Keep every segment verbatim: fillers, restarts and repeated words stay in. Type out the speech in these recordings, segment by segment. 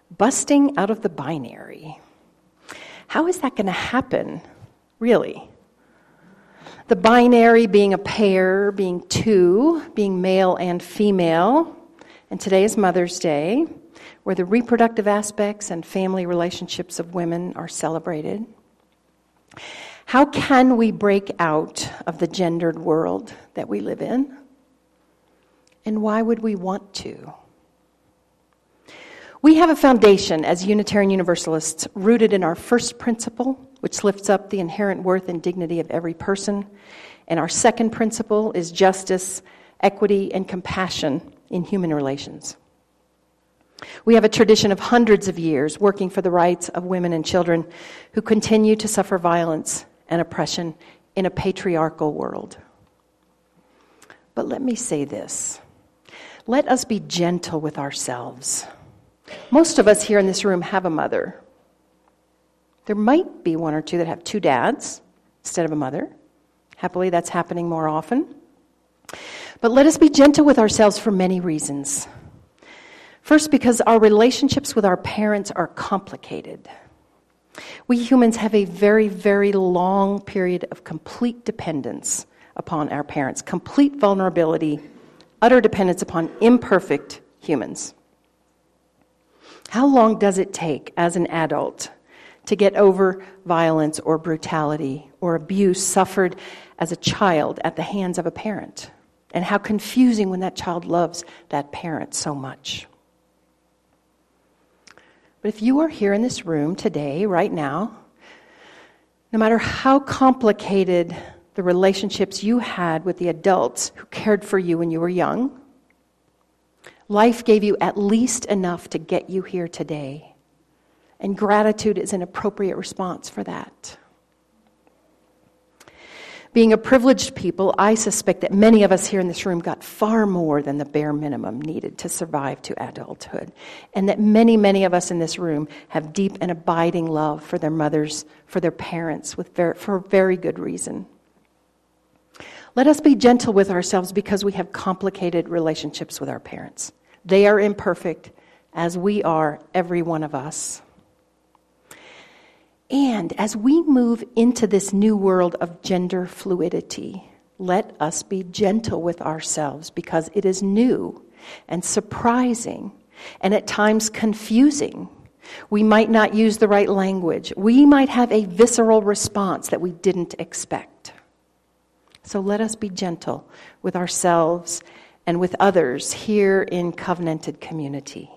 busting out of the binary. How is that going to happen, really? The binary being a pair, being two, being male and female. And today is Mother's Day, where the reproductive aspects and family relationships of women are celebrated. How can we break out of the gendered world that we live in? And why would we want to? We have a foundation as Unitarian Universalists rooted in our first principle, which lifts up the inherent worth and dignity of every person. And our second principle is justice, equity, and compassion in human relations. We have a tradition of hundreds of years working for the rights of women and children who continue to suffer violence and oppression in a patriarchal world. But let me say this. Let us be gentle with ourselves. Most of us here in this room have a mother. There might be one or two that have two dads instead of a mother. Happily, that's happening more often. But let us be gentle with ourselves for many reasons. First, because our relationships with our parents are complicated. We humans have a very, very long period of complete dependence upon our parents, complete vulnerability, utter dependence upon imperfect humans. How long does it take as an adult to get over violence or brutality or abuse suffered as a child at the hands of a parent? And how confusing when that child loves that parent so much. But if you are here in this room today, right now, no matter how complicated the relationships you had with the adults who cared for you when you were young, life gave you at least enough to get you here today. And gratitude is an appropriate response for that. Being a privileged people, I suspect that many of us here in this room got far more than the bare minimum needed to survive to adulthood. And that many, many of us in this room have deep and abiding love for their mothers, for their parents, with very, for very good reason. Let us be gentle with ourselves because we have complicated relationships with our parents. They are imperfect, as we are, every one of us. And as we move into this new world of gender fluidity, let us be gentle with ourselves because it is new and surprising and at times confusing. We might not use the right language. We might have a visceral response that we didn't expect. So let us be gentle with ourselves and with others here in covenanted community.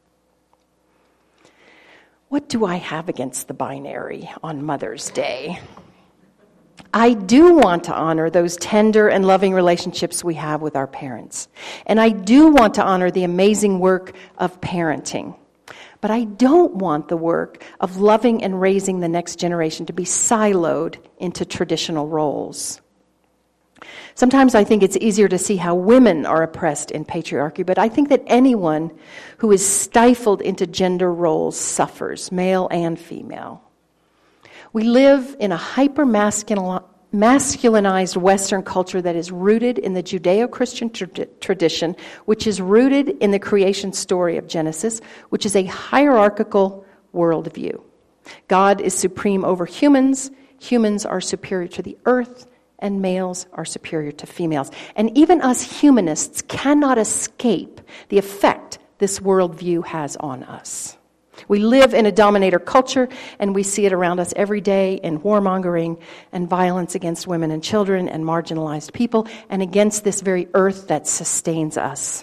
What do I have against the binary on Mother's Day? I do want to honor those tender and loving relationships we have with our parents. And I do want to honor the amazing work of parenting. But I don't want the work of loving and raising the next generation to be siloed into traditional roles. Sometimes I think it's easier to see how women are oppressed in patriarchy, but I think that anyone who is stifled into gender roles suffers, male and female. We live in a hyper-masculinized Western culture that is rooted in the Judeo-Christian tra- tradition, which is rooted in the creation story of Genesis, which is a hierarchical worldview. God is supreme over humans, humans are superior to the earth, and males are superior to females. And even us humanists cannot escape the effect this worldview has on us. We live in a dominator culture, and we see it around us every day in warmongering and violence against women and children and marginalized people, and against this very earth that sustains us.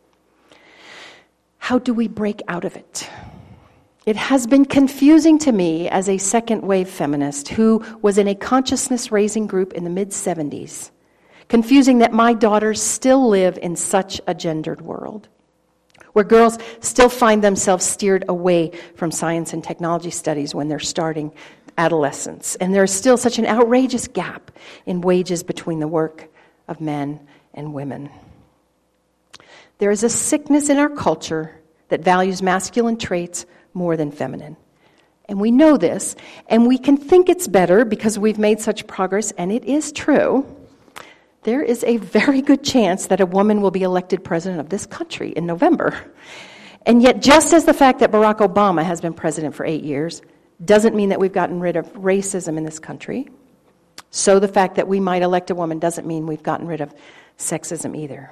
How do we break out of it? It has been confusing to me as a second-wave feminist who was in a consciousness-raising group in the mid-seventies, confusing that my daughters still live in such a gendered world, where girls still find themselves steered away from science and technology studies when they're starting adolescence. And there's still such an outrageous gap in wages between the work of men and women. There is a sickness in our culture that values masculine traits more than feminine. And we know this, and we can think it's better because we've made such progress, and it is true. There is a very good chance that a woman will be elected president of this country in November. And yet, just as the fact that Barack Obama has been president for eight years doesn't mean that we've gotten rid of racism in this country, so the fact that we might elect a woman doesn't mean we've gotten rid of sexism either.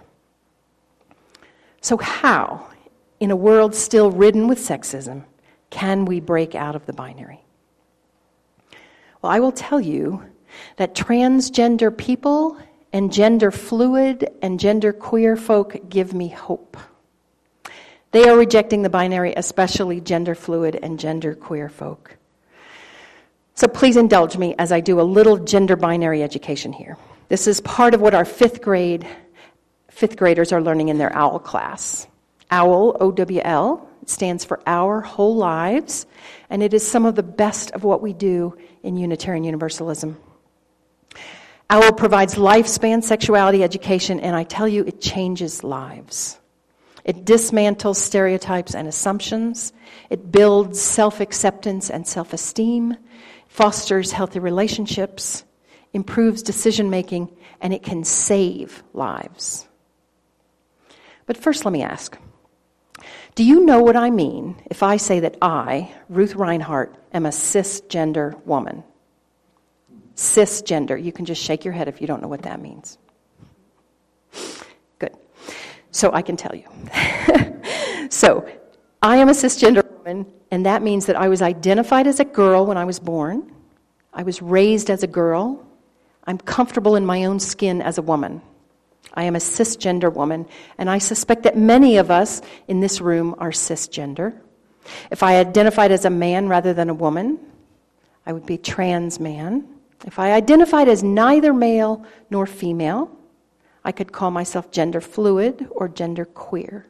So how, in a world still ridden with sexism, can we break out of the binary? Well, I will tell you that transgender people and gender fluid and gender queer folk give me hope. They are rejecting the binary, especially gender fluid and gender queer folk. So please indulge me as I do a little gender binary education here. This is part of what our fifth grade, fifth graders are learning in their OWL class. OWL, O W L, stands for Our Whole Lives, and it is some of the best of what we do in Unitarian Universalism. OWL provides lifespan sexuality education, and I tell you, it changes lives. It dismantles stereotypes and assumptions. It builds self-acceptance and self-esteem, fosters healthy relationships, improves decision-making, and it can save lives. But first, let me ask, do you know what I mean if I say that I, Ruth Reinhart, am a cisgender woman? Cisgender. You can just shake your head if you don't know what that means. Good. So I can tell you. So I am a cisgender woman, and that means that I was identified as a girl when I was born. I was raised as a girl. I'm comfortable in my own skin as a woman. I am a cisgender woman, and I suspect that many of us in this room are cisgender. If I identified as a man rather than a woman, I would be trans man. If I identified as neither male nor female, I could call myself gender fluid or gender queer.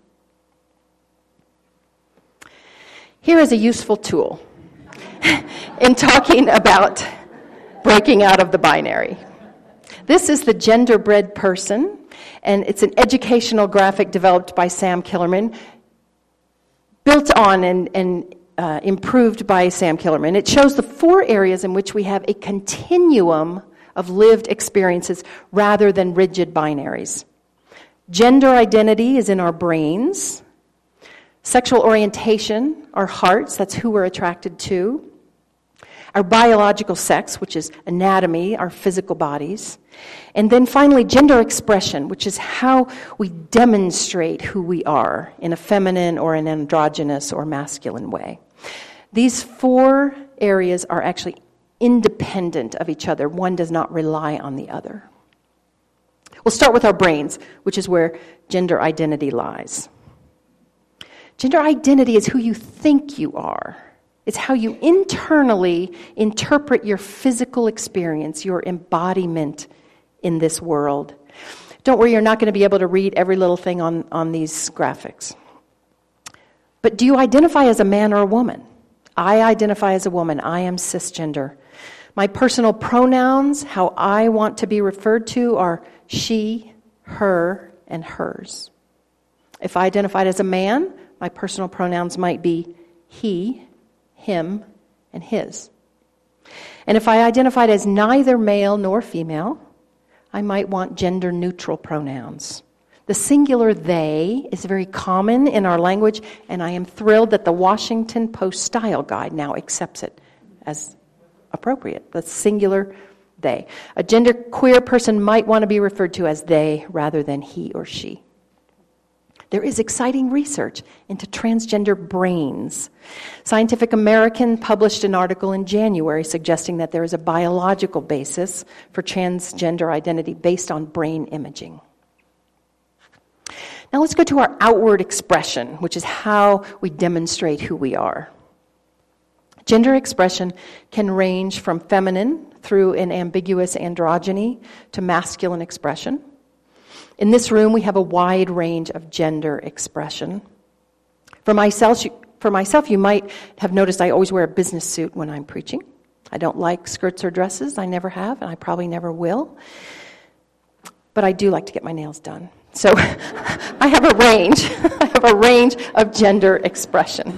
Here is a useful tool in talking about breaking out of the binary. This is the Genderbread Person, and it's an educational graphic developed by Sam Killerman, built on and, and uh, improved by Sam Killerman. It shows the four areas in which we have a continuum of lived experiences rather than rigid binaries. Gender identity is in our brains. Sexual orientation, our hearts, that's who we're attracted to. Our biological sex, which is anatomy, our physical bodies. And then finally, gender expression, which is how we demonstrate who we are in a feminine or an androgynous or masculine way. These four areas are actually independent of each other. One does not rely on the other. We'll start with our brains, which is where gender identity lies. Gender identity is who you think you are. It's how you internally interpret your physical experience, your embodiment in this world. Don't worry, you're not going to be able to read every little thing on, on these graphics. But do you identify as a man or a woman? I identify as a woman. I am cisgender. My personal pronouns, how I want to be referred to, are she, her, and hers. If I identified as a man, my personal pronouns might be he, him, and his. And if I identified as neither male nor female, I might want gender-neutral pronouns. The singular they is very common in our language, and I am thrilled that the Washington Post Style Guide now accepts it as appropriate. The singular they. A genderqueer person might want to be referred to as they rather than he or she. There is exciting research into transgender brains. Scientific American published an article in January suggesting that there is a biological basis for transgender identity based on brain imaging. Now let's go to our outward expression, which is how we demonstrate who we are. Gender expression can range from feminine through an ambiguous androgyny to masculine expression. In this room, we have a wide range of gender expression. For myself, for myself, you might have noticed I always wear a business suit when I'm preaching. I don't like skirts or dresses. I never have, and I probably never will. But I do like to get my nails done. So I have a range. I have a range of gender expression.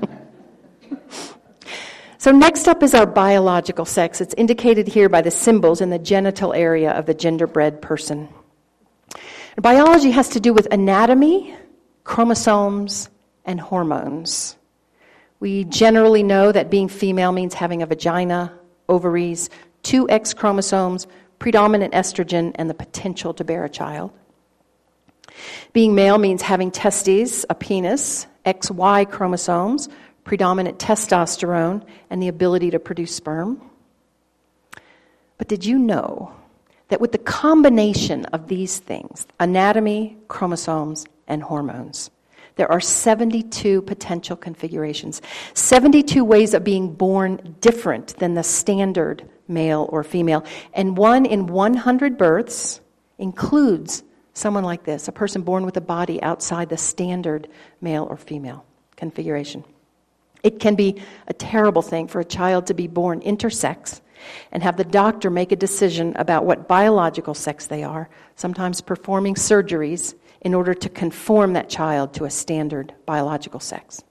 So next up is our biological sex. It's indicated here by the symbols in the genital area of the genderbread person. Biology has to do with anatomy, chromosomes, and hormones. We generally know that being female means having a vagina, ovaries, two X chromosomes, predominant estrogen, and the potential to bear a child. Being male means having testes, a penis, X Y chromosomes, predominant testosterone, and the ability to produce sperm. But did you know that with the combination of these things, anatomy, chromosomes, and hormones, there are seventy-two potential configurations, seventy-two ways of being born different than the standard male or female, and one in one hundred births includes someone like this, a person born with a body outside the standard male or female configuration. It can be a terrible thing for a child to be born intersex and have the doctor make a decision about what biological sex they are, sometimes performing surgeries in order to conform that child to a standard biological sex.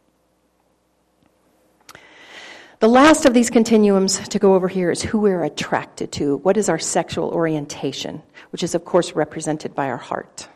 The last of these continuums to go over here is who we're attracted to. What is our sexual orientation, which is, of course, represented by our heart.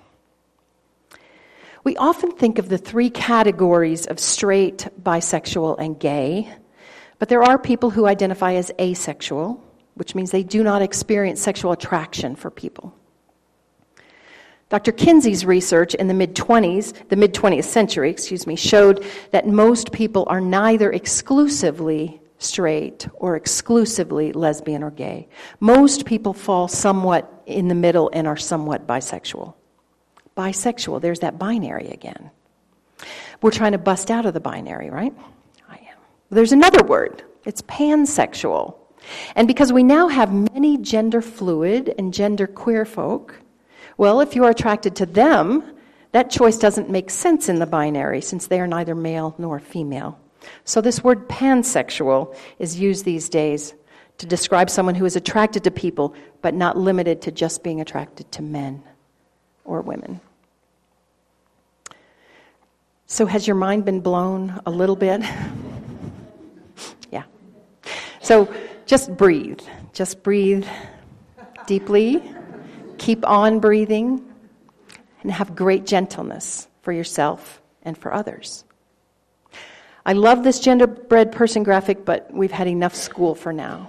We often think of the three categories of straight, bisexual, and gay, but there are people who identify as asexual, which means they do not experience sexual attraction for people. Doctor Kinsey's research in the mid-twenties, the mid-twentieth century, excuse me, showed that most people are neither exclusively straight or exclusively lesbian or gay. Most people fall somewhat in the middle and are somewhat bisexual. Bisexual, there's that binary again. We're trying to bust out of the binary, right? I am. There's another word. It's pansexual. And because we now have many gender fluid and gender queer folk, well, if you are attracted to them, that choice doesn't make sense in the binary since they are neither male nor female. So this word pansexual is used these days to describe someone who is attracted to people, but not limited to just being attracted to men or women. So has your mind been blown a little bit? Yeah. So just breathe. Just breathe deeply. Keep on breathing. And have great gentleness for yourself and for others. I love this genderbread person graphic, but we've had enough school for now.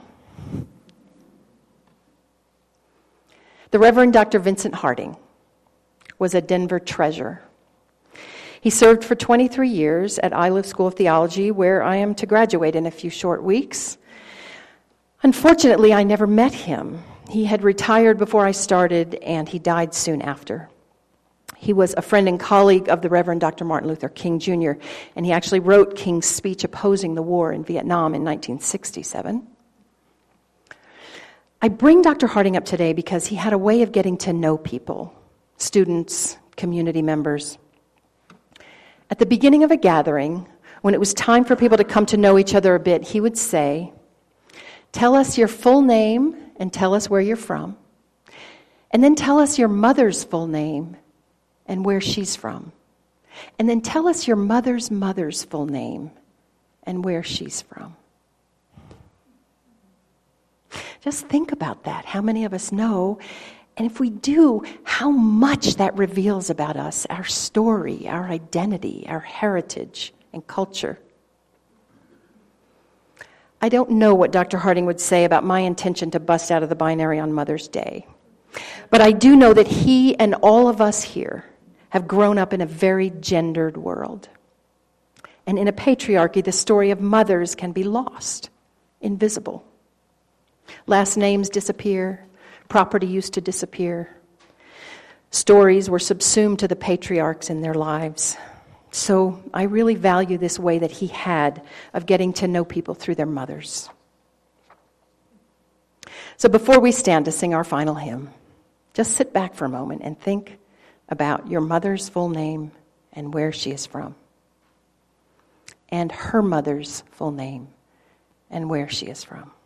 The Reverend Doctor Vincent Harding was a Denver treasure. He served for twenty-three years at Iliff School of Theology, where I am to graduate in a few short weeks. Unfortunately, I never met him. He had retired before I started, and he died soon after. He was a friend and colleague of the Reverend Doctor Martin Luther King Junior, and he actually wrote King's speech opposing the war in Vietnam in nineteen sixty-seven. I bring Doctor Harding up today because he had a way of getting to know people, students, community members. At the beginning of a gathering, when it was time for people to come to know each other a bit, he would say, "Tell us your full name and tell us where you're from. And then tell us your mother's full name and where she's from. And then tell us your mother's mother's full name and where she's from." Just think about that. How many of us know? And if we do, how much that reveals about us, our story, our identity, our heritage, and culture. I don't know what Doctor Harding would say about my intention to bust out of the binary on Mother's Day. But I do know that he and all of us here have grown up in a very gendered world. And in a patriarchy, the story of mothers can be lost, invisible. Last names disappear. Property used to disappear. Stories were subsumed to the patriarchs in their lives. So I really value this way that he had of getting to know people through their mothers. So before we stand to sing our final hymn, just sit back for a moment and think about your mother's full name and where she is from. And her mother's full name and where she is from.